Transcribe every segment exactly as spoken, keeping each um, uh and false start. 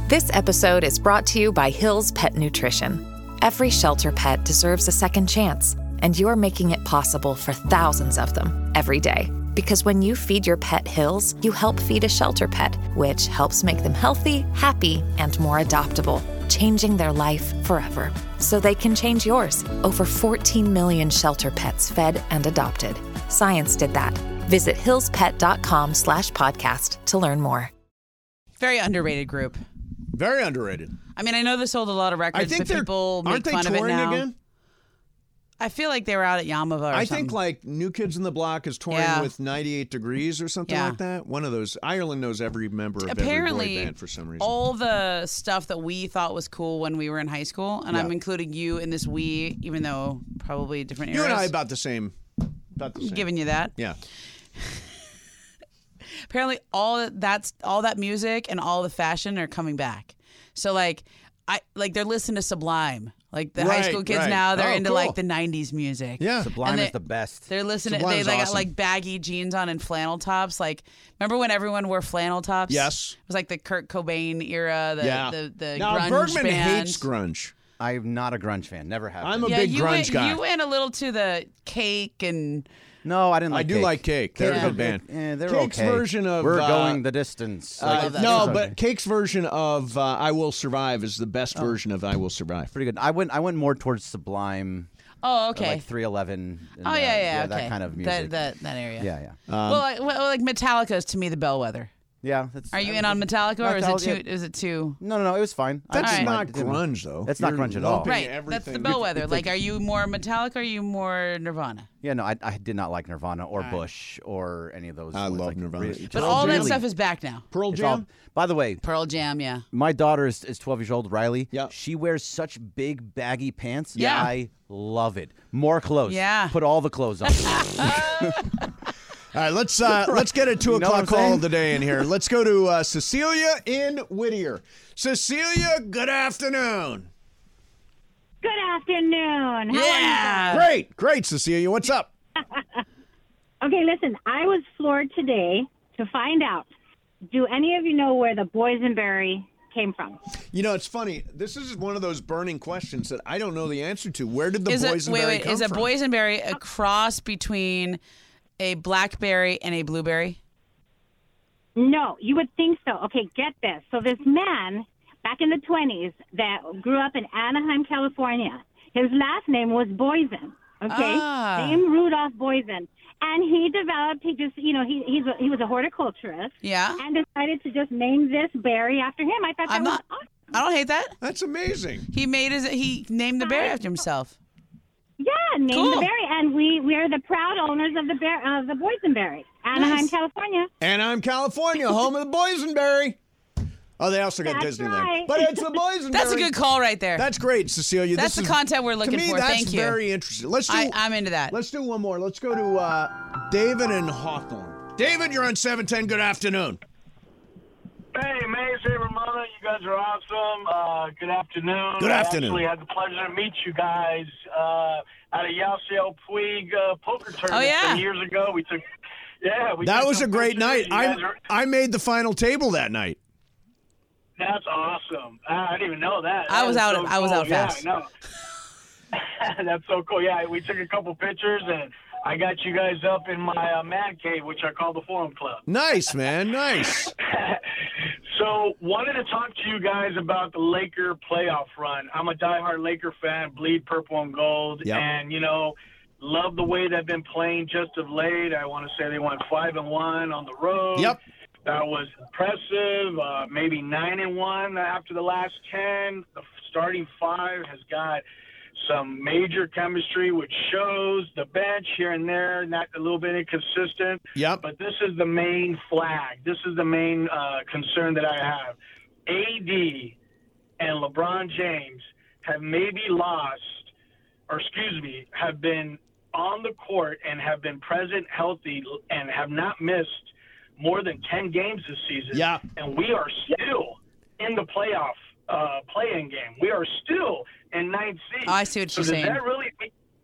This episode is brought to you by Hill's Pet Nutrition. Every shelter pet deserves a second chance, and you're making it possible for thousands of them every day. Because when you feed your pet Hill's, you help feed a shelter pet, which helps make them healthy, happy, and more adoptable, changing their life forever. So they can change yours. Over fourteen million shelter pets fed and adopted. Science did that. Visit hillspet.com slash podcast to learn more. Very underrated group. Very underrated. I mean, I know they sold a lot of records, I think but they're, people make aren't they fun of it touring now. again? I feel like they were out at Yamava or I something. think like New Kids on the Block is touring Yeah. with ninety-eight Degrees or something Yeah. like that. One of those. Ireland knows every member of Apparently, every boy band for some reason. all the stuff that we thought was cool when we were in high school, and Yeah. I'm including you in this we, even though probably different you eras. and I about the same. About the same. Giving you that. Yeah. Apparently, all that's all that music and all the fashion are coming back. So like, I like they're listening to Sublime. Like the high Right, school kids right. now, they're Oh, into cool. like the nineties music. Yeah. Sublime And they- is the best. They're listening. Sublime's They like got awesome. like baggy jeans on and flannel tops. Like, remember when everyone wore flannel tops? Yes. It was like the Kurt Cobain era. The yeah. the, the now grunge Bergman band. hates grunge. I'm not a grunge fan. Never have. I'm been. a Yeah, big you grunge went, guy. You went a little to the Cake and No, I didn't like I do Cake. like Cake. They're Yeah. a good band. Eh, they're Cake's okay. version of, We're uh, going the distance. Uh, Like, that no, it's but okay. Cake's version of uh, "I Will Survive" is the best version of "I Will Survive." pretty good. I went. I went more towards Sublime. oh or okay. Like three eleven. oh yeah, yeah, okay. That kind of music. That that, that area. yeah, yeah, Um, well, like, well, like Metallica is to me the bellwether. yeah. That's, Are you in on Metallica, or is it Metallica- too? Is it too? No, no, no. It was fine. I That's didn't not mind- didn't- grunge, though. That's not You're grunge at all. lumping Right. That's the everything- bellwether. Like, are you more Metallica, or are you more Nirvana? Yeah, no, I, I did not like Nirvana or right. Bush or any of those. I ones, love like, Nirvana. really- But just all that really- stuff is back now. Pearl it's all- Jam. by the way, Pearl Jam, yeah. my daughter is, is twelve years old, Riley. Yeah. She wears such big, baggy pants. Yeah. I love it. More clothes. Yeah. Put all the clothes on. All right, let's uh, let's get a two You know what o'clock I'm call saying? of the day in here. Let's go to uh, Cecilia in Whittier. Cecilia, good afternoon. Good afternoon. How Yeah. Great, great, Cecilia. What's up? are you? Okay, listen, I was floored today to find out, do any of you know where the boysenberry came from? You know, it's funny. This is one of those burning questions that I don't know the answer to. Where did the Is boysenberry it wait wait? come Is a from? boysenberry a cross between a blackberry and a blueberry? No, you would think so. Okay, get this. So this man, back in the twenties, that grew up in Anaheim, California, his last name was Boysen, okay? Ah. Name Rudolph Boysen. And he developed, he just, you know, he he's a, he was a horticulturist. Yeah. And decided to just name this berry after him. I thought that I'm was not. awesome. I don't hate that. That's amazing. He made his. He named the berry after himself. Yeah, name Cool. the berry, and we we are the proud owners of the bear of the boysenberry, Anaheim, Nice. California. Anaheim, California, home of the boysenberry. Oh, they also got That's Disneyland. right. But it's the boysenberry. That's a good call right there. That's great, Cecilia. That's This the is- content we're looking to me, for. That's Thank you. very interesting. Let's do. I, I'm into that. Let's do one more. Let's go to uh, David in Hawthorne. David, you're on seven ten. Good afternoon. Hey, Mace, hey, Ramona, you guys are awesome. Uh, good afternoon. Good afternoon. I actually had the pleasure to meet you guys uh, at a Yasiel Puig uh, poker tournament Oh, yeah. some years ago. We took, yeah, we That took was a some great night. pictures. You guys I are- I made the final table that night. That's awesome. I didn't even know that. I That was is out- So I was cool. out fast. Yeah, I know. That's so cool. Yeah, we took a couple pictures, and I got you guys up in my uh, man cave, which I call the Forum Club. Nice, man. Nice. So, wanted to talk to you guys about the Laker playoff run. I'm a diehard Laker fan, bleed purple and gold, Yep. and you know, love the way they've been playing just of late. I want to say they went five and one on the road. Yep. That was impressive. Uh, maybe nine and one after the last ten. The starting five has got some major chemistry, which shows. The bench here and there, not a little bit inconsistent. Yep. But this is the main flag. This is the main uh, concern that I have. A D and LeBron James have maybe lost, or excuse me, have been on the court and have been present, healthy, and have not missed more than ten games this season. Yeah. And we are still in the playoff uh, play-in game. We are still in ninth seed. Oh, I see what so you're does saying. That really,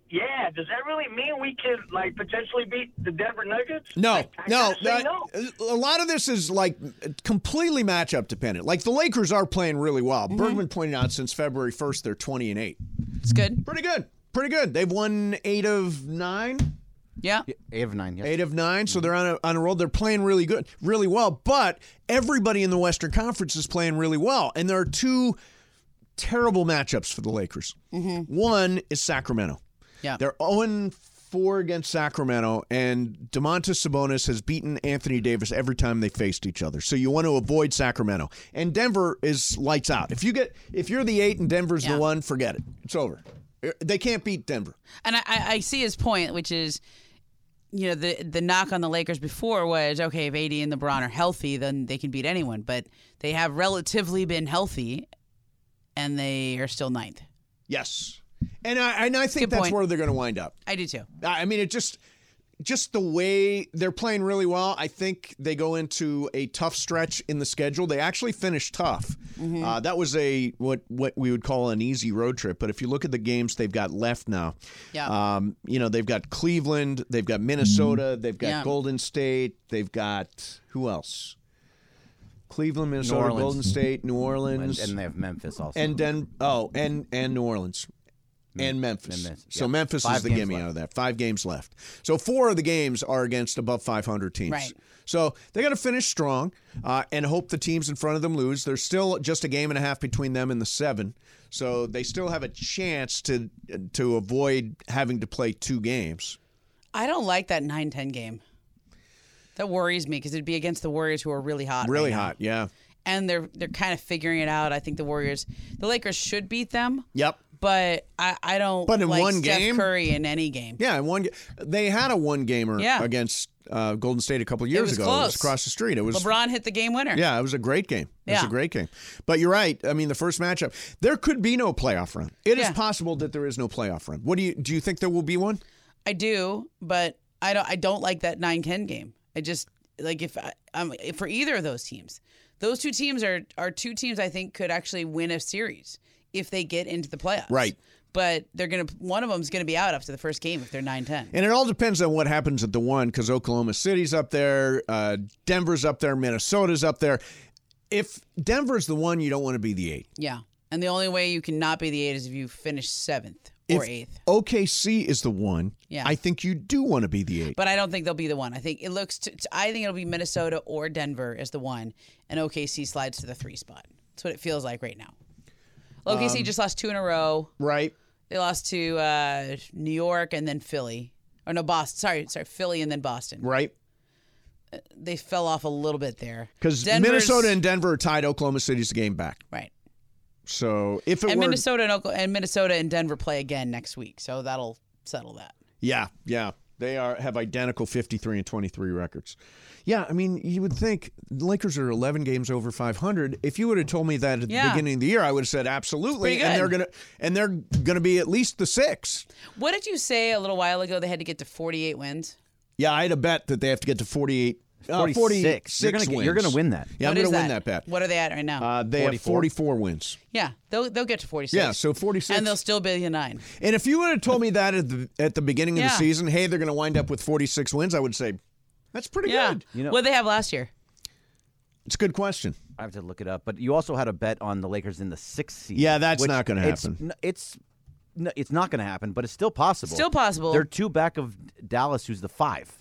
Yeah, does that really mean we could like potentially beat the Denver Nuggets? No, I, I no, gotta say that- no. A lot of this is like completely matchup dependent. Like the Lakers are playing really well. Mm-hmm. Bergman pointed out since February first, they're twenty and eight. It's good. Pretty good. Pretty good. They've won eight of nine. Yeah. Eight of nine. Yes. Eight of nine, so they're on a, on a roll. They're playing really good, really well. But everybody in the Western Conference is playing really well. And there are two terrible matchups for the Lakers. Mm-hmm. One is Sacramento. Yeah. They're oh and four against Sacramento, and Domantas Sabonis has beaten Anthony Davis every time they faced each other. So you want to avoid Sacramento. And Denver is lights out. If you get if you're the eight and Denver's Yeah. the one, forget it. It's over. They can't beat Denver. And I, I I see his point, which is, you know, the the knock on the Lakers before was, okay, if A D and LeBron are healthy, then they can beat anyone. But they have relatively been healthy, and they are still ninth. Yes. And I and I think Good that's point. where they're going to wind up. I do too. I mean, it just just the way they're playing really well. I think they go into a tough stretch in the schedule. They actually finished tough. Mm-hmm. Uh, that was a what what we would call an easy road trip. But if you look at the games they've got left now, Yeah. um, you know they've got Cleveland, they've got Minnesota, they've got Yeah. Golden State, they've got who else? Cleveland, Minnesota, Orleans. Golden State, New And, Orleans, and they have Memphis also. and Den oh and and New Orleans. And Memphis. and Memphis, So yeah. Memphis Five is the games gimme left. out of that. Five games left. So four of the games are against above five hundred teams. Right. So they got to finish strong uh, and hope the teams in front of them lose. There's still just a game and a half between them and the seven. So they still have a chance to to avoid having to play two games. I don't like that nine ten game. That worries me because it'd be against the Warriors, who are really hot. Really right now. hot, yeah. And they're they're kind of figuring it out. I think the Warriors, the Lakers should beat them, Yep. but I, I don't. But in like one Steph game? Curry in any game. Yeah, and one they had a one gamer Yeah. against uh, Golden State a couple of years was ago. It was close. across the street. It was LeBron hit the game winner. Yeah, it was a great game. It was Yeah. a great game. But you're right. I mean, the first matchup, there could be no playoff run. It is Yeah. possible that there is no playoff run. What do you do? You think there will be one? I do, but I don't. I don't like that nine ten game. I just like if I, um if for either of those teams. Those two teams are are two teams I think could actually win a series if they get into the playoffs. Right. But they're gonna one of them's gonna be out after the first game if they're nine ten. And it all depends on what happens at the one, because Oklahoma City's up there, uh, Denver's up there, Minnesota's up there. If Denver's the one, you don't want to be the eight. Yeah, and the only way you can not be the eight is if you finish seventh or If eighth. O K C is the one, Yeah. I think you do want to be the eight. But I don't think they'll be the one. I think it looks. To, I think it'll be Minnesota or Denver as the one, and O K C slides to the three spot. That's what it feels like right now. O K C Um, just lost two in a row. Right? They lost to uh, New York and then Philly. Or no, Boston. Sorry, sorry, Philly and then Boston. Right? They fell off a little bit there. Because Denver's- Minnesota and Denver are tied. Oklahoma City's the game back. Right. So if it And were, Minnesota and, Oklahoma, and Minnesota and Denver play again next week, so that'll settle that. yeah, yeah, they are have identical fifty-three and twenty-three records. Yeah, I mean, you would think the Lakers are eleven games over five hundred. If you would have told me that at Yeah. the beginning of the year, I would have said absolutely. Pretty And they're good. gonna and they're gonna be at least the six. What did you say a little while ago? They had to get to forty-eight wins. Yeah, I had a bet that they have to get to forty-eight. Uh, forty-six. forty-six You're gonna get- wins. you're gonna win that. Yeah, What I'm is going to win that bet. What are they at right now? Uh, they forty-four? have forty-four wins. yeah, they'll they'll get to forty-six. Yeah, so forty-six. and they'll still be a nine. And if you would have told me that at the at the beginning of Yeah. the season, hey, they're going to wind up with forty-six wins, I would say that's pretty Yeah. good. You know- what did they have last year? It's a good question. I have to look it up. But you also had a bet on the Lakers in the sixth seed. Yeah, that's which not gonna it's happen. n- It's no, it's not going to happen, but it's still possible. Still possible. They're two back of Dallas, who's the five.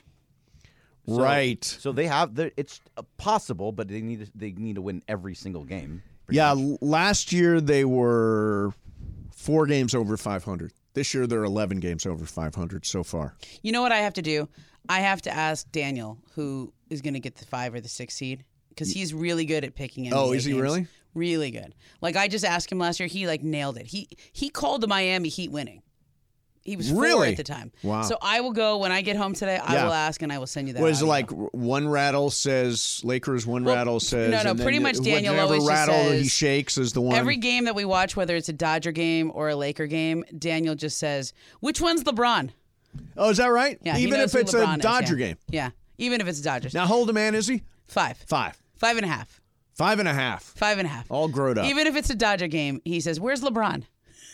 So- Right. So they have the. It's uh, possible, but they need to, they need to win every single game. pretty Yeah, much. l- last year they were four games over five hundred. This year they're eleven games over five hundred so far. You know what I have to do? I have to ask Daniel who is going to get the five or the six seed because he's really good at picking. N B A Oh, is he games. really? Really good. Like I just asked him last year, he like nailed it. He he called the Miami Heat winning. He was four Really? at the time. Wow. So I will go when I get home today. I Yeah. will ask and I will send you that. What is it audio. like? One rattle says Lakers, one Well, rattle says. no, no, and then pretty much Daniel whatever always just rattle he says- shakes is the one. Every game that we watch, whether it's a Dodger game or a Laker game, Daniel just says, "Which one's LeBron?" Oh, is that right? Yeah, he Even knows if who it's LeBron a is, Dodger yeah. game. Yeah, even if it's Dodgers. Now, how old a man is he? Five, Five. five and a half, Five and a half. five and a half. All grown up. Even if it's a Dodger game, he says, "Where's LeBron?"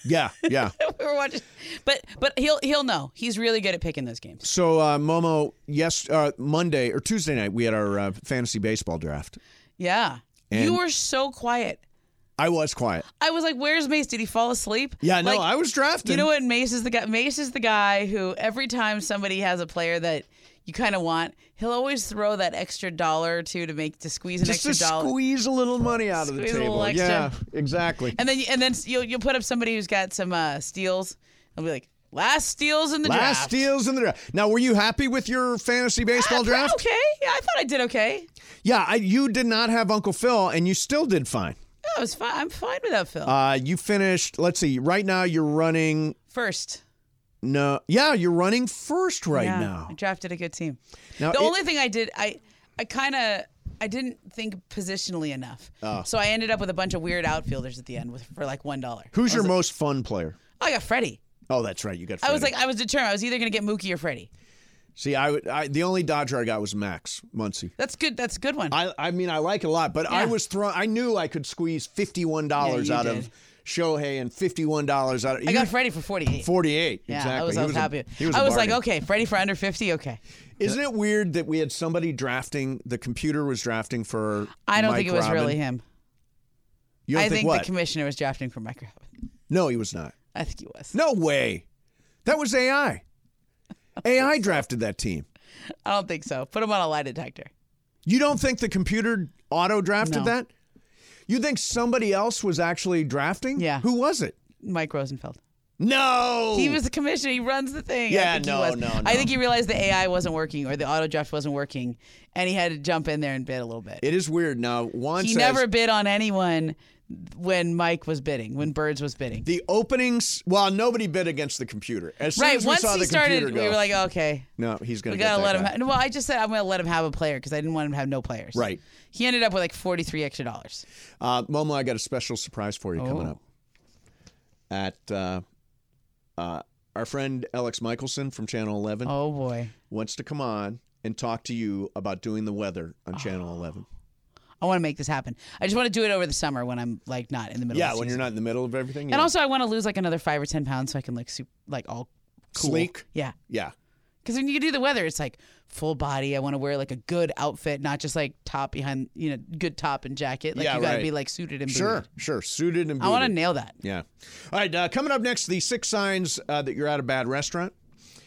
Yeah, yeah. we were watching, but but he'll he'll know. He's really good at picking those games. So uh, Momo, yes, uh, Monday or Tuesday night we had our uh, fantasy baseball draft. Yeah, And- you were so quiet. I was quiet. I was like, "Where's Mace? Did he fall asleep?" Yeah, no, Like, I was drafting. You know what? Mace is the guy. Mace is the guy who every time somebody has a player that you kind of want, he'll always throw that extra dollar or two to make to squeeze an Just extra to dollar. squeeze a little money out of the Squeeze a little table. extra. Yeah, exactly. And then and then you'll you'll put up somebody who's got some uh, steals. I'll be like, last steals in the Last draft. steals in the draft. Now, were you happy with your fantasy baseball Ah, draft? Okay, yeah, I thought I did okay. Yeah, I, you did not have Uncle Phil, and you still did fine. I was fine. I'm fine without Phil. Uh, you finished. Let's see. Right now, you're running. First. No, yeah, you're running first right yeah, now. I drafted a good team. Now, the it- only thing I did, I I kind of I didn't think positionally enough. Oh. So I ended up with a bunch of weird outfielders at the end with for like one dollar. Who's your most fun player? I got Freddie. Oh, that's right. You got. I was Freddie. like, I was determined. I was either gonna get Mookie or Freddie. See, I, would- I the only Dodger I got was Max Muncy. That's good. That's a good one. I I mean I like it a lot, but I Yeah. was throwing. I knew I could squeeze fifty-one dollars Yeah, you out did. of Shohei and fifty-one dollars out of. I you- got Freddie for forty-eight. forty-eight. Yeah, exactly. I was, He I was a- happy. he was I a was like, bargain. okay, Freddie for under fifty. Okay. Isn't it weird that we had somebody drafting? The computer was drafting for. I don't Mike think it was Robin? really him. You don't I think what? the commissioner was drafting for Mike Robin. No, he was not. I think he was. No way. That was A I. A I drafted that team. I don't think so. Put him on a lie detector. You don't think the computer auto drafted No. that? You think somebody else was actually drafting? Yeah. Who was it? Mike Rosenfeld. No. He was the commissioner. He runs the thing. I Yeah, think he no, was. no, I no. think he realized the A I wasn't working or the auto draft wasn't working, and he had to jump in there and bid a little bit. It is weird. Now, Juan he says never bid on anyone when Mike was bidding, when Birds was bidding. the openings. Well, nobody bid against the computer. As soon Right. as we Once saw he the started, computer go, we were like, okay, no, he's going we to gotta get let that him. guy. Ha- well, I just said I'm gonna let him have a player because I didn't want him to have no players. Right. He ended up with like forty-three extra dollars. Uh, Momo, I got a special surprise for you coming Oh. up. At uh, uh, our friend Alex Michelson from Channel eleven Oh boy. wants to come on and talk to you about doing the weather on Channel eleven. I want to make this happen. I just want to do it over the summer when I'm like not in the middle. Yeah, of the when you're season. not in the middle of everything. And yeah. also, I want to lose like another five or ten pounds so I can like soup, like all cool. Sleek? Yeah. Yeah. Because when you do the weather, it's like full body. I want to wear like a good outfit, not just like top behind, you know, good top and jacket. Like Yeah, you got to right. be like suited and Sure, booted. sure. Suited and I want to booted. nail that. Yeah. All right, uh, coming up next, the six signs uh, that you're at a bad restaurant.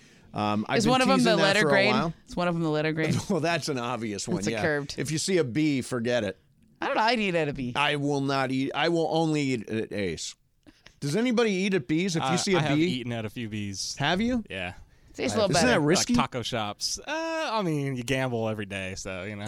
Um, I've Is been one of them teasing the that letter for a grade? while. It's one of them the letter grade. Well, that's an obvious one. It's a yeah. curved. If you see a B, forget it. I don't know. I'd eat at a B. I will not eat. I will only eat at Ace. Does anybody eat at B's? If you Uh, see a I have B, eaten at a few B's. have you? Yeah. Tastes a little Isn't better. that risky? Like taco shops. Uh, I mean, you gamble every day, so, you know.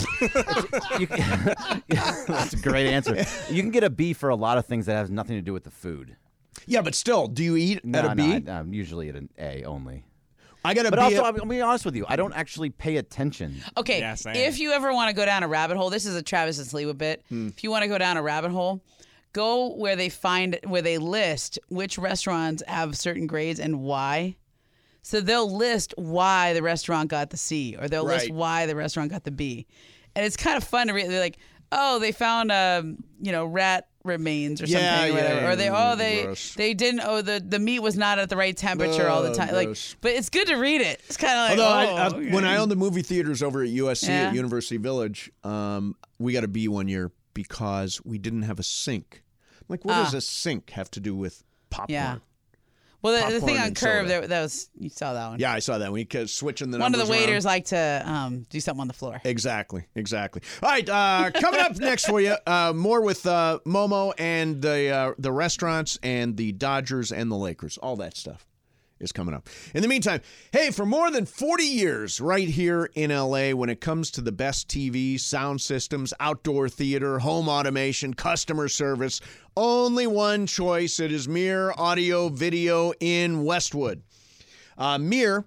You can- That's a great answer. You can get a B for a lot of things that has nothing to do with the food. Yeah, but still, do you eat No, at a B? no, I, I'm usually at an A only. I got a But B. also, at- I'm, I'm being honest with you. I don't actually pay attention. Okay, Yeah, same. if you ever want to go down a rabbit hole, this is a Travis and Sliwa bit. Hmm. If you want to go down a rabbit hole, go where they find where they list which restaurants have certain grades and why. So they'll list why the restaurant got the C, or they'll list Right. why the restaurant got the B, and it's kind of fun to read. They're like, oh, they found um, you know, rat remains or Yeah, something, or yeah, whatever. Or they, yeah, oh, they gross. they didn't. Oh, the the meat was not at the right temperature all the Oh, time. Like, gross. but it's good to read it. It's kind of like, Although oh, I, I, okay. when I owned the movie theaters over at U S C Yeah. at University Village, um, we got a B one year because we didn't have a sink. I'm like, what Ah. does a sink have to do with popcorn? Yeah. Well, the, the Popcorn thing on and Curve, soda. that, that was, you saw that one. Yeah, I saw that. We kept switching the One of numbers the waiters around. like to um, do something on the floor. Exactly, exactly. All right, uh, coming up next for you, uh, more with uh, Momo and the uh, the restaurants and the Dodgers and the Lakers. All that stuff is coming up. In the meantime, hey, for more than forty years right here in L A, when it comes to the best T V, sound systems, outdoor theater, home automation, customer service, only one choice. It is Mir Audio Video in Westwood. Uh, Mir,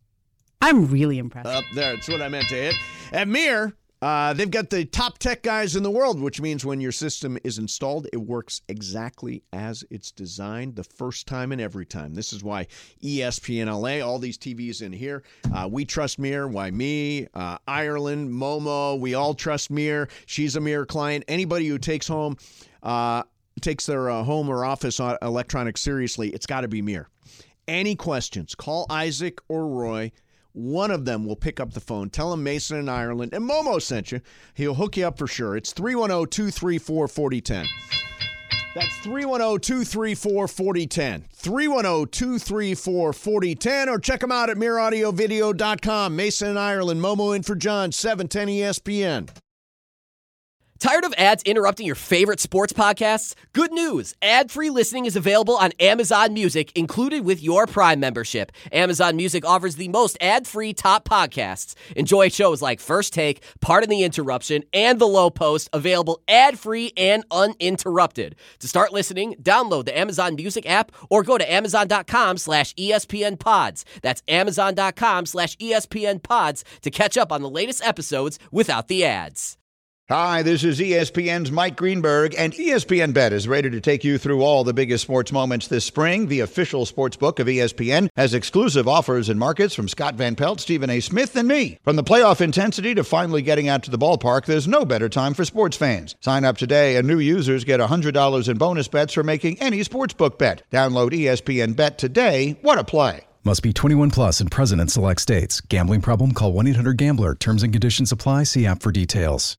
I'm really impressed. up there, that's what I meant to hit. At Mir, uh, they've got the top tech guys in the world, which means when your system is installed, it works exactly as it's designed the first time and every time. This is why E S P N L A, all these T Vs in here, uh, we trust Mir. Why me, uh, Ireland, Momo, we all trust Mir. She's a Mir client. Anybody who takes home uh, takes their uh, home or office electronics seriously, it's got to be Mir. Any questions, call Isaac or Roy. One of them will pick up the phone. Tell them Mason in Ireland and Momo sent you. He'll hook you up for sure. It's three one zero, two three four, four zero one zero. That's three one zero, two three four, four zero one zero. three one zero, two three four, four zero one zero. Or check them out at mir audio video dot com. Mason in Ireland, Momo in for John, seven ten E S P N. Tired of ads interrupting your favorite sports podcasts? Good news! Ad-free listening is available on Amazon Music, included with your Prime membership. Amazon Music offers the most ad-free top podcasts. Enjoy shows like First Take, Pardon the Interruption, and The Low Post, available ad-free and uninterrupted. To start listening, download the Amazon Music app or go to amazon.com slash ESPN pods. That's amazon.com slash ESPN pods to catch up on the latest episodes without the ads. Hi, this is E S P N's Mike Greenberg, and E S P N Bet is ready to take you through all the biggest sports moments this spring. The official sports book of E S P N has exclusive offers and markets from Scott Van Pelt, Stephen A. Smith, and me. From the playoff intensity to finally getting out to the ballpark, there's no better time for sports fans. Sign up today, and new users get one hundred dollars in bonus bets for making any sportsbook bet. Download E S P N Bet today. What a play. Must be twenty-one plus and present in select states. Gambling problem? Call one eight hundred gambler. Terms and conditions apply. See app for details.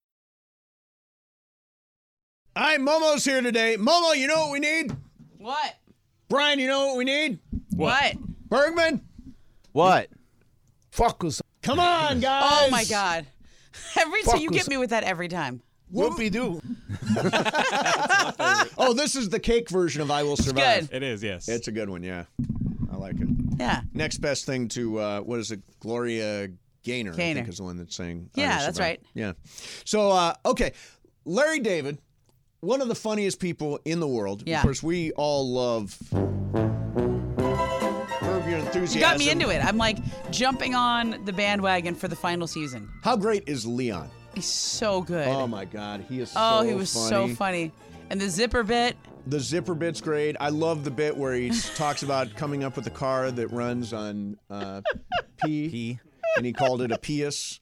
All right, Momo's here today. Momo, you know what we need? What? Brian, you know what we need? What? Bergman? What? Fuck us. Come on, guys. Oh, my God. Every time you get me with that every time. Whoopie doo. Oh, this is the cake version of I Will Survive. Good. It is, yes. It's a good one, yeah. I like it. Yeah. Next best thing to, uh, what is it, Gloria Gaynor, I Gaynor. think is the one that's saying I Yeah, Will that's Survive. right. Yeah. So, uh, okay, Larry David, one of the funniest people in the world. Yeah. Of course, we all love Curb Your Enthusiasm. You got me into it. I'm like jumping on the bandwagon for the final season. How great is Leon? He's so good. Oh, my God. He is so Oh, he was funny. so funny. And the zipper bit. The zipper bit's great. I love the bit where he talks about coming up with a car that runs on uh, pee, Pee. and he called it a Pius.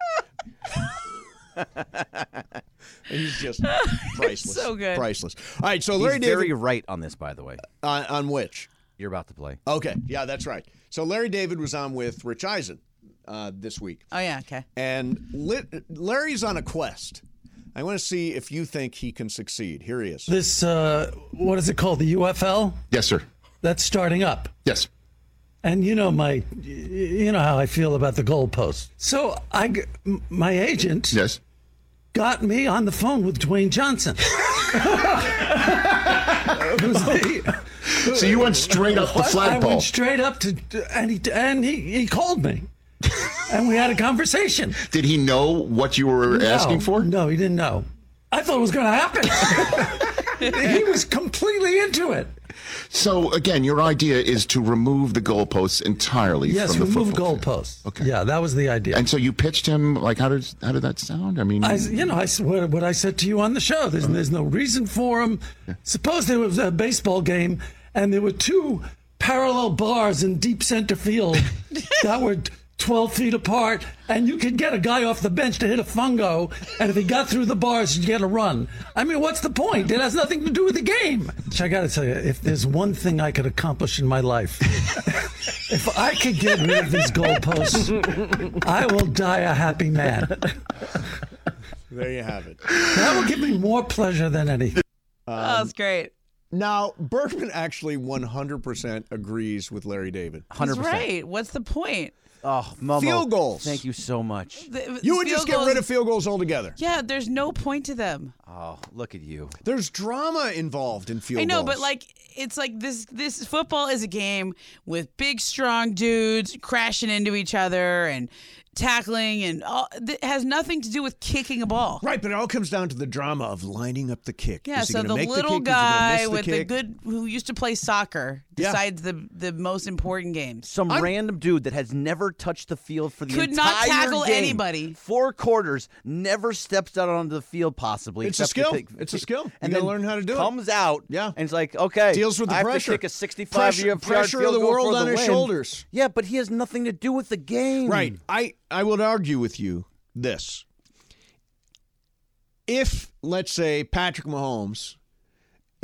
He's just priceless. So good. Priceless. All right, so He's Larry very David. right on this, by the way. Uh, on which? You're about to play. Okay, yeah, that's right. So Larry David was on with Rich Eisen uh, this week. Oh, yeah, okay. And Lit- Larry's on a quest. I want to see if you think he can succeed. Here he is. This, uh, what is it called? The U F L? Yes, sir. That's starting up. Yes. And you know my, you know how I feel about the goalpost. So I, g- my agent Yes. got me on the phone with Dwayne Johnson. Who's the- So you went straight up the I flagpole. went straight up to, and he and he, he called me, and we had a conversation. Did he know what you were No, asking for? No, he didn't know. I thought it was going to happen. He was completely into it. So again, your idea is to remove the goalposts entirely Yes, from the remove football field. goalposts. Okay. Yeah, that was the idea. And so you pitched him like how did how did that sound? I mean, I, you know, I, what, what I said to you on the show. There's, there's no reason for him. Suppose there was a baseball game and there were two parallel bars in deep center field that were twelve feet apart, and you could get a guy off the bench to hit a fungo, and if he got through the bars, you'd get a run. I mean, what's the point? It has nothing to do with the game. Which I got to tell you, if there's one thing I could accomplish in my life, if I could get rid of these goalposts, I will die a happy man. There you have it. That will give me more pleasure than anything. Um, oh, that's great. Now, Bergman actually one hundred percent agrees with Larry David. one hundred He's percent. right. What's the point? Oh, Momo. Field goals. Thank you so much. The, You would field just get goals- rid of field goals altogether. Yeah, there's no point to them. Oh, look at you. There's drama involved in field I know, goals. but like it's like this this football is a game with big strong dudes crashing into each other and tackling and all, it has nothing to do with kicking a ball. Right, but it all comes down to the drama of lining up the kick. Yeah, Is he so gonna the make little the kick? Is he gonna guy miss the with the kick? good who used to play soccer Yeah. decides the the most important games. Some I'm- random dude that has never touched the field for the Could entire not tackle game, anybody. Four quarters, never steps out onto the field possibly. It's a except to skill. take- It's a skill. You And gotta then learn how to do it. comes out Yeah. and it's like, okay, Deals with the I have pressure. to kick a sixty-five Pressure- yard pressure field of the goal world for on the his win. shoulders. Yeah, but he has nothing to do with the game. Right. I, I would argue with you this. If, let's say, Patrick Mahomes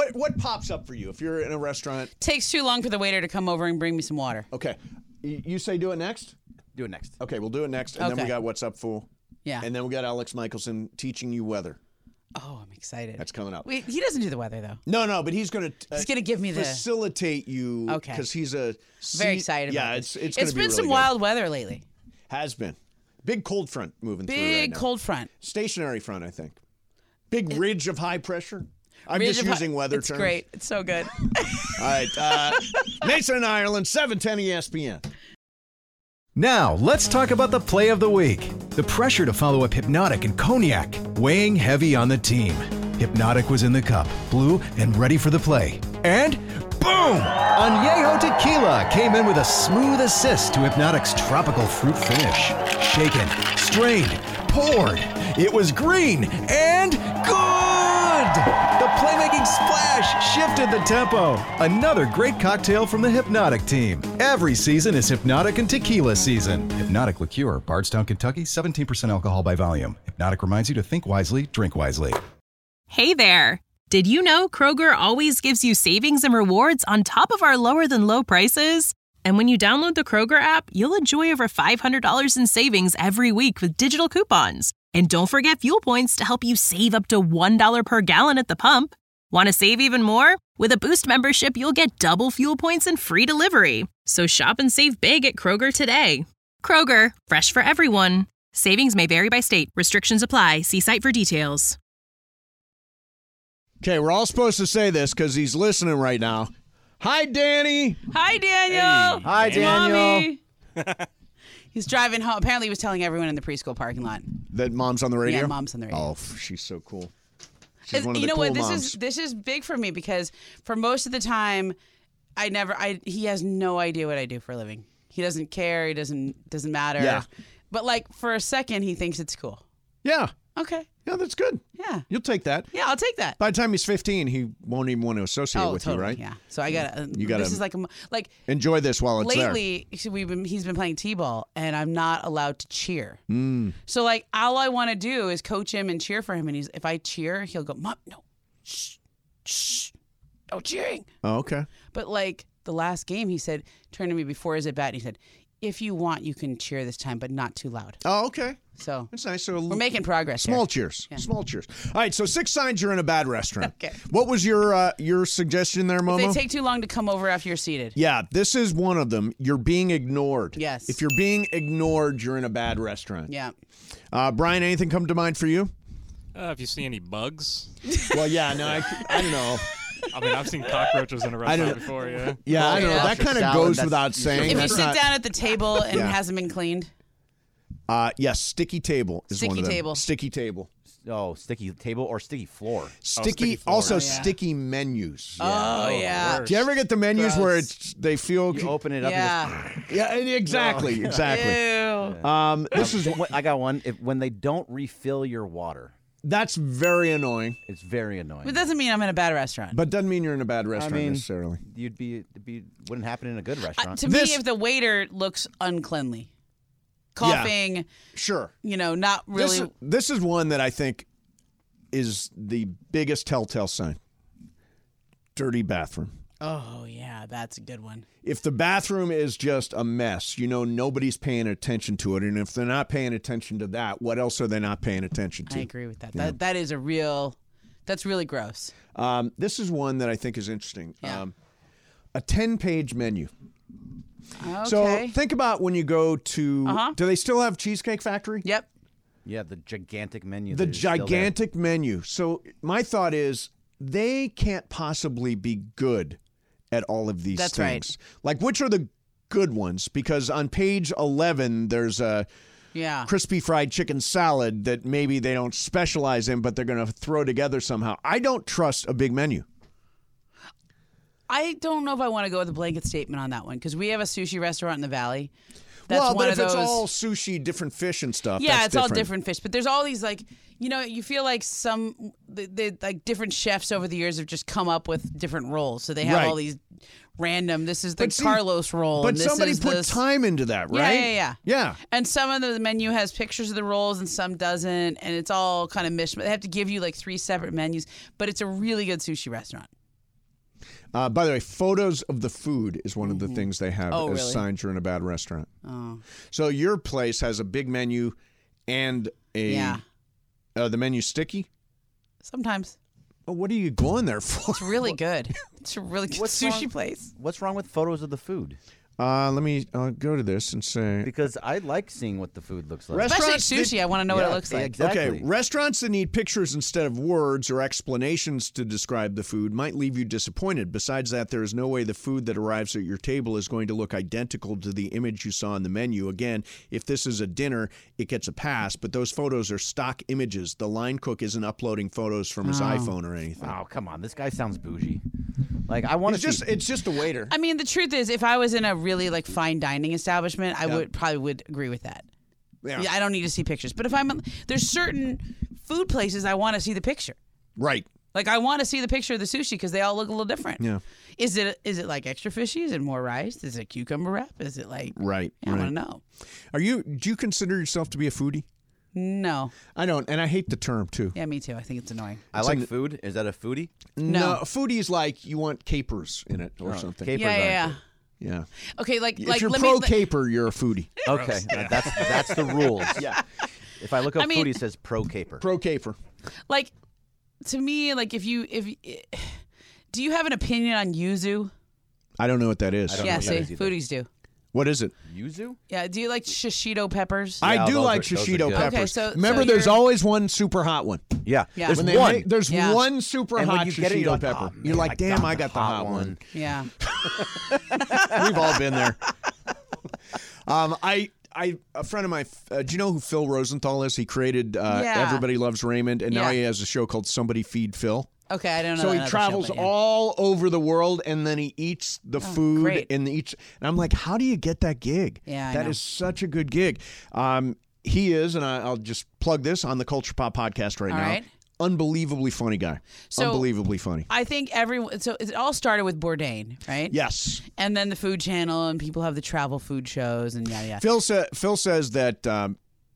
what what pops up for you if you're in a restaurant? Takes too long for the waiter to come over and bring me some water. Okay. You, you say do it next? Do it next. Okay, we'll do it next, and then Okay. we got What's Up, Fool? Yeah. And then we got Alex Michelson teaching you weather. Oh, I'm excited. That's coming up. Wait, he doesn't do the weather though. No, no, but he's going to He's gonna give me the- facilitate you. Okay. Because he's a Very sea- excited Yeah, about it's this. it's going It's to be been really some good. wild weather lately. Has been. Big cold front moving through right Big now. cold front. Stationary front, I think. Big ridge of high pressure. I'm Ridge just of hi- using weather it's terms. great. It's so good. All right. Uh, Mason in Ireland, seven ten E S P N. Now, let's talk about the play of the week. The pressure to follow up Hypnotic and Cognac, weighing heavy on the team. Hypnotic was in the cup, blue, and ready for the play. And boom! Añejo Tequila came in with a smooth assist to Hypnotic's tropical fruit finish. Shaken, strained, poured. It was green and good! The playmaking splash shifted the tempo. Another great cocktail from the Hypnotic team. Every season is Hypnotic and Tequila season. Hypnotic Liqueur, Bardstown, Kentucky, seventeen percent alcohol by volume. Hypnotic reminds you to think wisely, drink wisely. Hey there! Did you know Kroger always gives you savings and rewards on top of our lower than low prices? And when you download the Kroger app, you'll enjoy over five hundred dollars in savings every week with digital coupons. And don't forget fuel points to help you save up to one dollar per gallon at the pump. Want to save even more? With a Boost membership, you'll get double fuel points and free delivery. So shop and save big at Kroger today. Kroger, fresh for everyone. Savings may vary by state. Restrictions apply. See site for details. Okay, we're all supposed to say this because he's listening right now. Hi, Danny. Hi, Daniel. Hey. Hi, Daniel. Mommy. He's driving home. Apparently, he was telling everyone in the preschool parking lot. That mom's on the radio? Yeah, mom's on the radio. Oh, f- she's so cool. She's It's- one of you the know cool what? This moms. is this is big for me because for most of the time, I never. I he has no idea what I do for a living. He doesn't care. He doesn't doesn't matter. Yeah. But like for a second, he thinks it's cool. Yeah. Okay. Yeah, that's good. Yeah. You'll take that. Yeah, I'll take that. By the time he's fifteen, he won't even want to associate oh, with totally. you, right? Yeah. So I got to. You gotta This is like a mo- like Enjoy this while it's lately. so We've been. He's been playing t-ball, and I'm not allowed to cheer. there. Mm. So like, all I want to do is coach him and cheer for him. And he's if I cheer, he'll go, "Mom, no, shh, shh, no cheering." Oh, okay. But like the last game, he said, turned to me before his at bat, and he said, "If you want, you can cheer this time, but not too loud." Oh, okay. So That's nice. So we're making progress. Small here. cheers. Yeah. Small cheers. All right, so six signs you're in a bad restaurant. Okay. What was your uh, your suggestion there, If Momo? they take too long to come over after you're seated. Yeah, this is one of them. You're being ignored. Yes. If you're being ignored, you're in a bad restaurant. Yeah. Uh, Brian, anything come to mind for you? Uh, if you see any bugs, Well, yeah, no, I, I don't know. I mean, I've seen cockroaches in a I don't- restaurant before. Yeah. Yeah, I know. Yeah. That kind of Salad, goes that's- without saying. If you That's sit not, down at the table and Yeah. it hasn't been cleaned. Uh, yes, sticky table is one Sticky of them. table. Sticky table. Oh, sticky table or sticky floor. Sticky, sticky floor. also Oh, yeah. sticky menus. Oh, yeah. worse. Do you ever get the menus where Gross. it's they feel? You open it up. Yeah. Yeah, exactly, exactly. Ew. Um, this is And just, I got one. If, when they don't refill your water, that's very annoying, it's very annoying. But it doesn't mean I'm in a bad restaurant. but doesn't mean you're in a bad restaurant mean, necessarily. You'd be, it'd be wouldn't happen in a good Uh, restaurant. to This- me, if the waiter looks uncleanly, coughing, Sure. you know, not This really. is, this is one that I think is the biggest telltale sign. Dirty bathroom. Oh, yeah, that's a good one. If the bathroom is just a mess, you know nobody's paying attention to it. And if they're not paying attention to that, what else are they not paying attention to? I agree with that. That That is a real, that's really gross. Um, this is one that I think is interesting. Yeah. Um, a ten-page menu. Okay. So think about when you go to, Uh-huh. do they still have Cheesecake Factory? Yep. yeah, the gigantic menu. The that is still there. gigantic menu. So my thought is they can't possibly be good at all of these That's right. things. Like, which are the good ones? Because on page eleven, there's a Yeah. crispy fried chicken salad that maybe they don't specialize in, but they're going to throw together somehow. I don't trust a big menu. I don't know if I want to go with a blanket statement on that one because we have a sushi restaurant in the Valley. That's well, one but of if it's those. all sushi, different fish and stuff, yeah, that's it's all different fish, but there's all these like, you know, you feel like some the, the like different chefs over the years have just come up with different rolls, so they have Right. all these random. This is the But see, Carlos roll, But and this somebody is put this. time into that, Yeah, right? yeah, yeah. Yeah. And some of the menu has pictures of the rolls and some doesn't, and it's all kind of mishmash. They have to give you like three separate menus, but it's a really good sushi restaurant. Uh, by the way, photos of the food is one of the things they have Oh, as really? signs you're in a bad restaurant. Oh. So your place has a big menu and a Yeah. uh, the menu sticky. Sometimes. Oh, what are you going there for? It's really good. It's a really good What's sushi wrong- place. What's wrong with photos of the food? Uh, let me uh, go to this and say. Because I like seeing what the food looks like. Especially Restaurants sushi. that- I want to know what Yeah, it looks like. exactly. Okay, restaurants that need pictures instead of words or explanations to describe the food might leave you disappointed. Besides that, there is no way the food that arrives at your table is going to look identical to the image you saw on the menu. Again, if this is a dinner, it gets a pass, but those photos are stock images. The line cook isn't uploading photos from his Oh. iPhone or anything. Oh, come on. This guy sounds bougie. Like, I want It's to just it's just a waiter. I mean, the truth is, if I was in a really like fine dining establishment, I Yeah. would probably would agree with that. Yeah. I don't need to see pictures. But if I'm there's certain food places I want to see the picture. Right. Like I want to see the picture of the sushi because they all look a little different. Yeah. Is it is it like extra fishy? Is it more rice? Is it cucumber wrap? Is it like Right. Yeah, I right. want to know. Are you do you consider yourself to be a foodie? No. I don't, and I hate the term too. Yeah, me too. I think it's annoying. I It's like like- food. Is that a foodie? No, foodie is like you want capers in it or Oh, something. capers Yeah, yeah, yeah. aren't Yeah. Okay, like If like you're let pro me, let- caper, you're a foodie. Okay, uh, that's that's the rules. Yeah. If I look up I mean- foodie, it says pro caper. Pro caper. like to me, like if you if do you have an opinion on yuzu? I don't know what that is. I don't Yeah, know what that see, is either. foodies do. What is it? Yuzu? Yeah, do you like shishito peppers? I Yeah, do those like are- those are shishito good. peppers. Okay, so- Remember, so there's you're- always one super hot one. Yeah. Yeah. There's When they one. make- there's Yeah. one super And when hot you get it, shishito you're like, pepper. "Oh, you're man, like, I damn, got I the got the hot hot one. one." Yeah. We've all been there. Um, I, I, a friend of mine. Uh, do you know who Phil Rosenthal is? He created uh, Yeah. Everybody Loves Raymond, and now Yeah. he has a show called Somebody Feed Phil. Okay, I don't know. So he another show, travels but yeah. all over the world, and then he eats the food great. and each. And I'm like, how do you get that gig? Yeah, I that know. is such a good gig. Um, he is, and I, I'll just plug this on the Culture Pop podcast right All now. right. Unbelievably funny guy. So- Unbelievably funny. I think everyone. So it all started with Bourdain, right? Yes. And then the Food Channel, and people have the travel food shows, and yada yada. Phil sa- Phil says that um,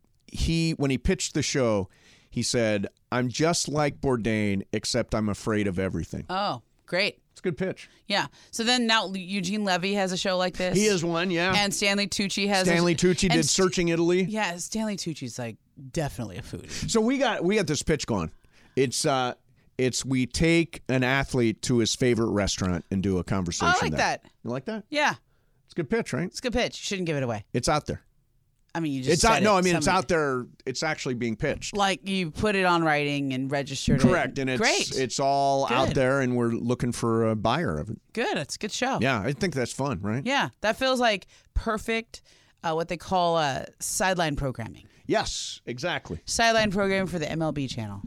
he when he pitched the show, he said, "I'm just like Bourdain, except I'm afraid of everything." Oh, great. It's a good pitch. Yeah. So then now Eugene Levy has a show like this. He is one, yeah. And Stanley Tucci has. Stanley a, Tucci and did St- Searching Italy. Yeah, Stanley Tucci's like definitely a foodie. So we got we got this pitch going. It's uh it's we take an athlete to his favorite restaurant and do a conversation. I like there. that. You like that? Yeah, It's a good pitch, right? it's a good pitch. You shouldn't give it away. It's out there. I mean, you just It's said out. No, it. I mean it's Somebody- out there. It's actually being pitched. Like you put it on writing and registered Correct, it. and it's great. it's all out Good. there, and we're looking for a buyer of it. Good. It's a good show. Yeah, I think that's fun, right? Yeah, that feels like perfect. Uh, what they call uh, sideline programming. Yes, exactly. Sideline programming for the M L B channel.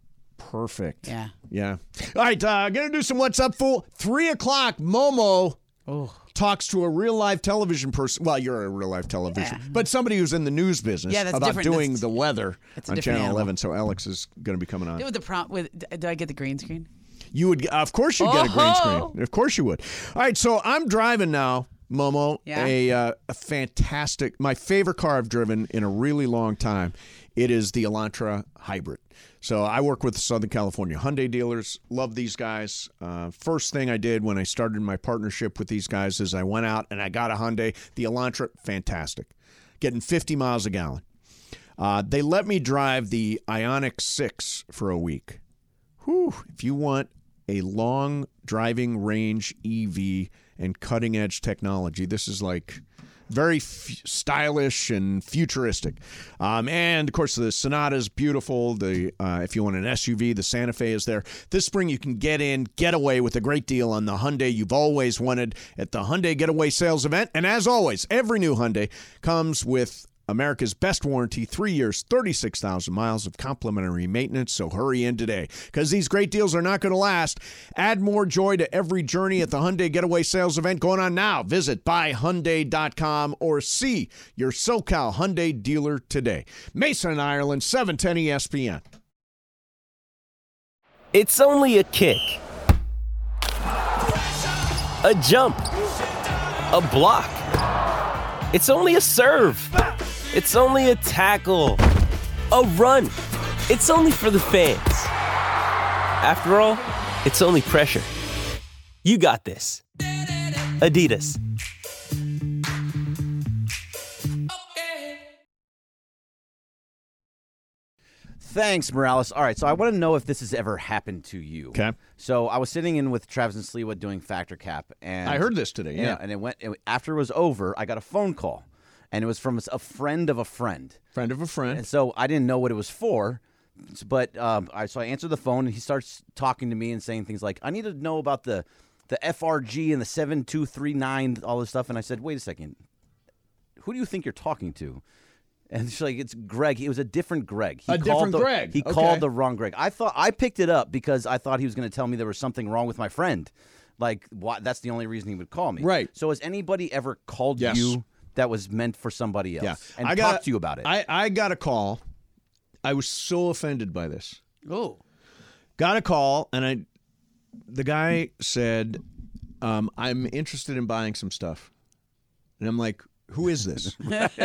Perfect. Yeah. Yeah. All right, uh, gonna do some What's Up, Fool. Three o'clock, Momo Oh. talks to a real live television person. Well, you're a real live television, Yeah. but somebody who's in the news business Yeah, that's about different. doing That's- the weather that's a on different Channel animal. eleven. So Alex is going to be coming on. With the prompt, with do I get the green screen? You would, of course, you'd get a green Oh-ho! screen. Of course, you would. All right, so I'm driving now, Momo. Yeah. A uh, a fantastic, my favorite car I've driven in a really long time. It is the Elantra Hybrid. So I work with Southern California Hyundai dealers. Love these guys. Uh, first thing I did when I started my partnership with these guys is I went out and I got a Hyundai. The Elantra, fantastic, getting fifty miles a gallon. Uh, they let me drive the Ioniq six for a week. Whew, if you want a long driving range E V and cutting edge technology, this is like very f- stylish and futuristic. Um, and of course, the Sonata is beautiful. The uh, if you want an S U V, the Santa Fe is there. This spring, you can get in, get away with a great deal on the Hyundai you've always wanted at the Hyundai Getaway Sales Event. And as always, every new Hyundai comes with America's best warranty, three years, thirty-six thousand miles of complimentary maintenance. So hurry in today, because these great deals are not going to last. Add more joy to every journey at the Hyundai Getaway Sales Event going on now. Visit buy hyundai dot com or see your SoCal Hyundai dealer today. Mason, Ireland, seven ten E S P N. It's only a kick, a jump, a block. It's only a serve. It's only a tackle, a run. It's only for the fans. After all, it's only pressure. You got this. Adidas. Thanks, Morales. All right, so I want to know if this has ever happened to you. Okay. So I was sitting in with Travis and Sliwa doing Factor Cap, and I heard this today. Yeah, and it went it, after it was over. I got a phone call, and it was from a friend of a friend. Friend of a friend. And so I didn't know what it was for, but um, I so I answered the phone, and he starts talking to me and saying things like, "I need to know about the the F R G and the seven two three nine, all this stuff." And I said, "Wait a second, who do you think you're talking to?" And she's like, "It's Greg." It was a different Greg. He a called different the, Greg. He okay. called the wrong Greg. I thought I picked it up because I thought he was going to tell me there was something wrong with my friend. Like, why, that's the only reason he would call me. Right. So has anybody ever called Yes. you that was meant for somebody else? Yeah. And I got, talked to you about it? I, I got a call. I was so offended by this. Oh. Got a call, and I, the guy said, um, "I'm interested in buying some stuff," and I'm like, "Who is this?"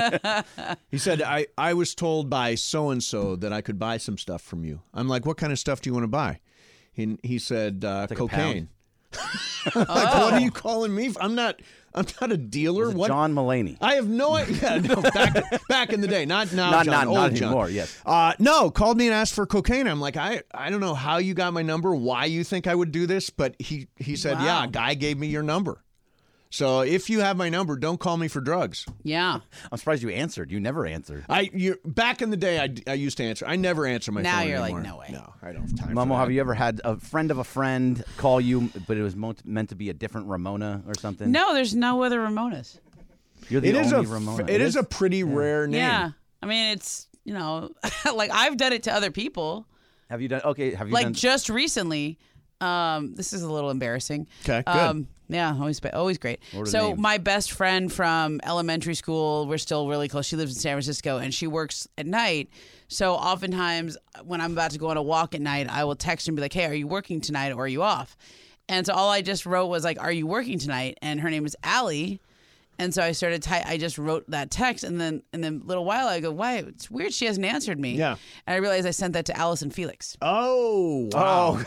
He said, I, I was told by so-and-so that I could buy some stuff from you. I'm like, "What kind of stuff do you want to buy?" And he said, uh, Take a cocaine. Oh. Like, what are you calling me? I'm not I'm not a dealer. Was it What? John Mulaney. I have no idea. No, back, back in the day. Not now, Not- John. not- old not John. anymore, yes. Uh, no, called me and asked for cocaine. I'm like, I, I don't know how you got my number, why you think I would do this, but he, he said, Wow. yeah, a guy gave me your number. So if you have my number, don't call me for drugs. Yeah. I'm surprised you answered. You never answered. I you back in the day, I, I used to answer. I never answer my Now phone you're anymore. like, no way. No, I don't have time. Momo, for that. have you ever had a friend of a friend call you, but it was mo- meant to be a different Ramona or something? No, there's no other Ramonas. You're the It is only a Ramona. it is a pretty rare name. Yeah. I mean, it's, you know, like I've done it to other people. Have you done? Okay. Have you like done? just recently, um, this is a little embarrassing. Okay, good. Um, yeah, always always great. What are the So names? my best friend from elementary school, we're still really close. She lives in San Francisco and she works at night. So oftentimes when I'm about to go on a walk at night, I will text her and be like, "Hey, are you working tonight or are you off?" And so all I just wrote was like, "Are you working tonight?" And her name is Allie. And so I started. Ty- I just wrote that text, and then and then a little while I go, "Why? It's weird. She hasn't answered me." Yeah. And I realized I sent that to Allison Felix. Oh, wow.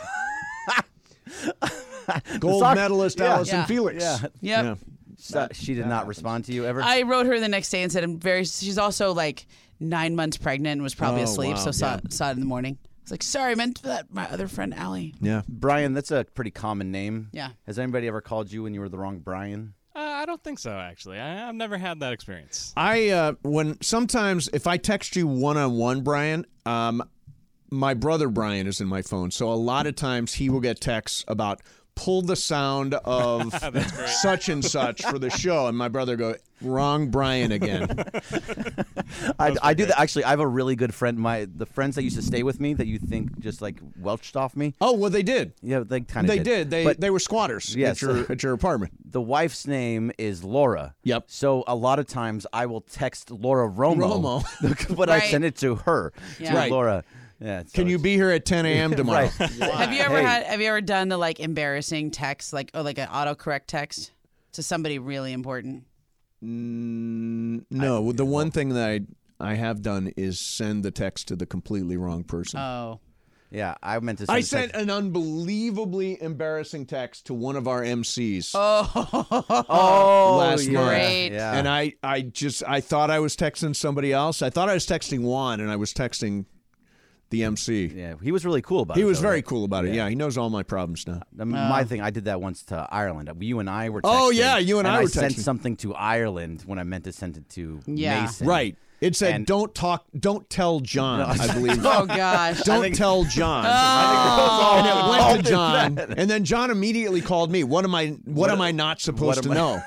Gold sock- medalist yeah. Allison Yeah. Felix. Yeah. Yep. Yeah. So she did not respond to you ever. I wrote her the next day and said, "I'm very." She's also like nine months pregnant and was probably Oh, asleep, wow. so saw, Yeah. saw it in the morning. I was like, "Sorry, I meant for that my other friend Allie." Yeah. Brian, that's a pretty common name. Yeah. Has anybody ever called you when you were the wrong Brian? Uh, I don't think so, actually. I, I've never had that experience. I uh, when sometimes if I text you one on one, Brian, um, my brother Brian is in my phone, so a lot of times he will get texts about pull the sound of such and such for the show, and my brother go wrong Brian again. I, I do that. Actually, I have a really good friend. My the friends that used to stay with me that you think just like welched off me. Oh well, they did. Yeah, they kind of They did. They But they were squatters Yes. at your at your apartment. the wife's name is Laura. Yep. So a lot of times I will text Laura Romo, Romo. but I Right. send it to her. Yeah. To Right. Laura. Yeah. so Can you it's- be here at ten a.m. tomorrow? Right. Have you ever Hey. had? Have you ever done the like embarrassing text, like or like an autocorrect text to somebody really important? Mm, no, the one thing that I I have done is send the text to the completely wrong person. Oh, Yeah, I meant to. Send I a sent text- an unbelievably embarrassing text to one of our M Cs oh, Oh, last yeah. month. Great. Yeah. And I, I just I thought I was texting somebody else. I thought I was texting Juan, and I was texting the M C. Yeah, he was really cool about He it. was though, very right? cool about it. Yeah. Yeah, he knows all my problems now. I mean, My thing, I did that once to Ireland. You and I were texting. Oh, yeah, you and I were sent texting. something to Ireland when I meant to send it to Yeah. Mason. Right. It said, And- "Don't talk, don't tell John." I believe. oh gosh. Don't think- tell John. Oh. And it went to did John, that. and then John immediately called me. What am I? What, am I not supposed what to am I- know?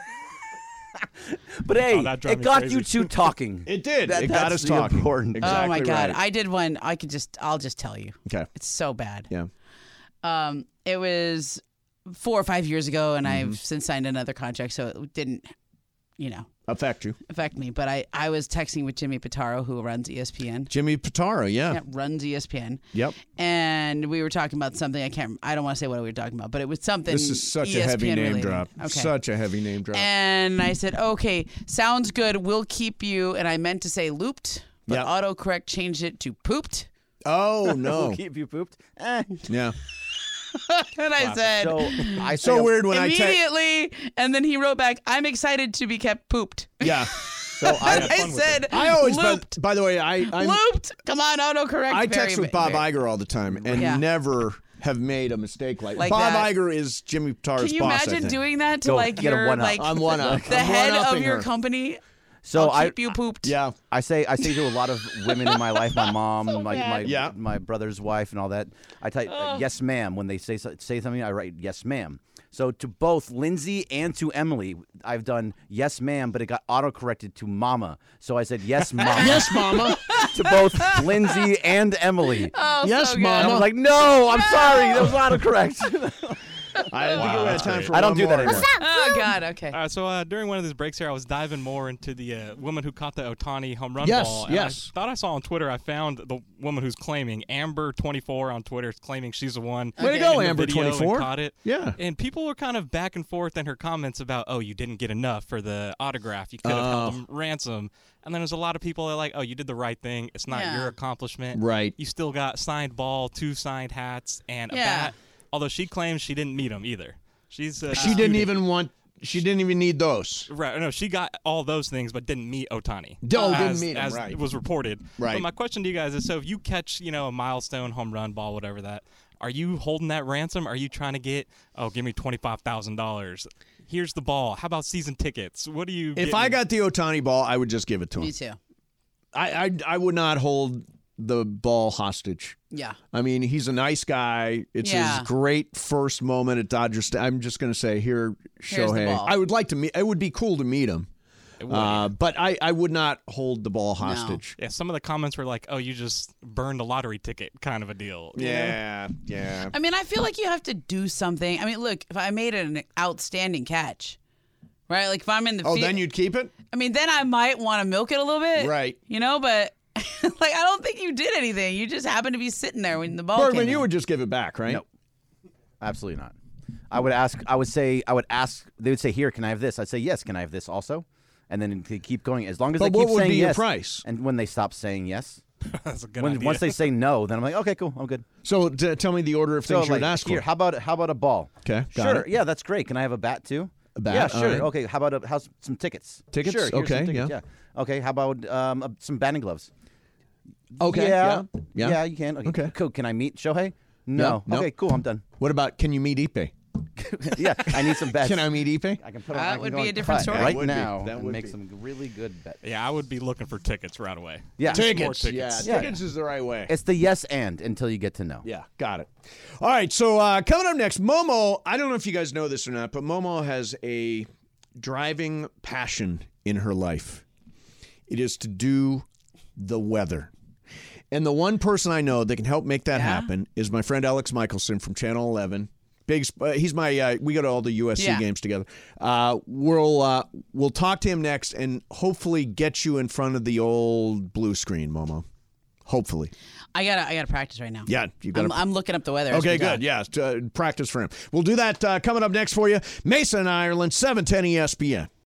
But hey, Oh, that drove it me got crazy. you two talking. It did. That- it got that's us the talking. important- Exactly Oh my god, right. I did one. I could just. I'll just tell you. Okay. It's so bad. Yeah. Um, it was four or five years ago, and Mm-hmm. I've since signed another contract, so it didn't, you know, Affect you, affect me. But I, I was texting with Jimmy Pitaro, who runs E S P N. Jimmy Pitaro. Yeah. Yeah, runs E S P N. Yep. And we were talking about something. I can't. I don't want to say what we were talking about, but it was something. This is such E S P N a heavy name related. drop. Okay. Such a heavy name drop. And I said, okay, sounds good. We'll keep you. And I meant to say looped, but Yep. autocorrect changed it to pooped. Oh no. Keep you pooped. Eh. Yeah. And I said, So I So say- weird when I text. immediately. And then he wrote back, I'm excited to be kept pooped. Yeah. So I, I said, I always, by, looped. by the way, I I'm, Looped. Come on, autocorrect. I text Very, with Bob very- Iger all the time and Yeah. never have made a mistake like, Like Bob that. Iger is Jimmy Tar's Can you boss. I imagine think. doing that to Go, like get a your one-up. like I'm one up. the I'm head of one-upping your her. company? So I'll I keep you pooped. Yeah. I say I say to a lot of women in my life, my mom, So my bad. my, Yeah. my brother's wife, and all that. I type uh, Oh. yes, ma'am. When they say so- say something, I write yes, ma'am. So to both Lindsay and to Emily, I've done yes, ma'am, but it got auto-corrected to mama. So I said yes, mama. Yes, Mama. to both Lindsay and Emily. Oh, Yes, so good. Mama. And I was like, no, I'm sorry, that was autocorrect. I didn't think we had time for I don't one do that more. anymore. Oh God. Okay. All right, so uh, during one of these breaks here, I was diving more into the uh, woman who caught the Ohtani home run Yes, ball. and yes. I thought I saw on Twitter, I found the woman who's claiming, Amber twenty-four on Twitter, is claiming she's the one. Way to go, in the Amber video and twenty-four. Caught it. Yeah. And people were kind of back and forth in her comments about, oh, you didn't get enough for the autograph. You could have Oh. held them ransom. And then there's a lot of people that are like, oh, you did the right thing. It's not Yeah. your accomplishment. Right. You still got signed ball, two signed hats, and a Yeah. bat. Although she claims she didn't meet them either. She's uh, She didn't disputing- even want. She didn't even need those. Right. No, she got all those things, but didn't meet Ohtani. Oh, as, didn't meet him, as right. was reported. Right. But my question to you guys is: so if you catch, you know, a milestone home run ball, whatever that, are you holding that ransom? Are you trying to get? Oh, give me twenty five thousand dollars. Here's the ball. How about season tickets? What do you? If getting? I got the Ohtani ball, I would just give it to him. Me too. I, I I would not hold the ball hostage. Yeah. I mean, he's a nice guy. It's Yeah. his great first moment at Dodger Stadium. I'm just going to say, here, Here's the Shohei. ball. I would like to meet. It would be cool to meet him. It would, Uh, but I, I would not hold the ball hostage. yeah, some of the comments were like, "Oh, you just burned a lottery ticket," kind of a deal. you know? Yeah, yeah. I mean, I feel like you have to do something. I mean, look, if I made an outstanding catch, right? Like if I'm in the Oh, field, then you'd keep it? I mean, then I might want to milk it a little bit, Right. You know, but like I don't think you did anything. You just happened to be sitting there when the ball Bergman, came you in. would just give it back, right? No, absolutely not. I would ask. I would say. I would ask. They would say, "Here, can I have this?" I'd say, "Yes, can I have this also?" And then they keep going as long as But they what keep would saying be your yes. price? And when they stop saying yes, That's a good when, idea. once they say no, then I'm like, okay, cool, I'm good. So t- tell me the order of So things you like, would ask here, for. how about how about a ball? Okay, got sure. it. Yeah, that's great. Can I have a bat too? A bat? Yeah, All sure. right. Okay. How about a, how's some tickets? Tickets? Sure. here's Okay, Some tickets. yeah. yeah. Okay. How about um, uh, some batting gloves? Okay, Yeah. yeah, yeah. Yeah, you can. Okay. Okay. Cool. Can I meet Shohei? No. no. Okay. Cool. I'm done. What about, can you meet Ipe? yeah. I need some bets. Can I meet Ipe? I can put. That I can would go be and a different cut story. That right would be. now That and would make be. some really good bets. Yeah, I would be looking for tickets right away. Yeah. Just more Tickets. tickets. Yeah, Yeah. tickets is the right way. It's the yes and until you get to know. Yeah, got it. All right, so uh, coming up next, Momo, I don't know if you guys know this or not, but Momo has a driving passion in her life. It is to do the weather. And the one person I know that can help make that Yeah? happen is my friend Alex Michelson from Channel eleven. Big, sp- uh, he's my. Uh, we go to all the U S C Yeah. games together. Uh, we'll uh, we'll talk to him next and hopefully get you in front of the old blue screen, Momo. Hopefully. I gotta, I gotta practice right now. Yeah, you got I'm, to. I'm looking up the weather. as Okay, we go. good. Yeah, to, uh, practice for him. We'll do that uh, coming up next for you. Mason, Ireland, seven ten E S P N.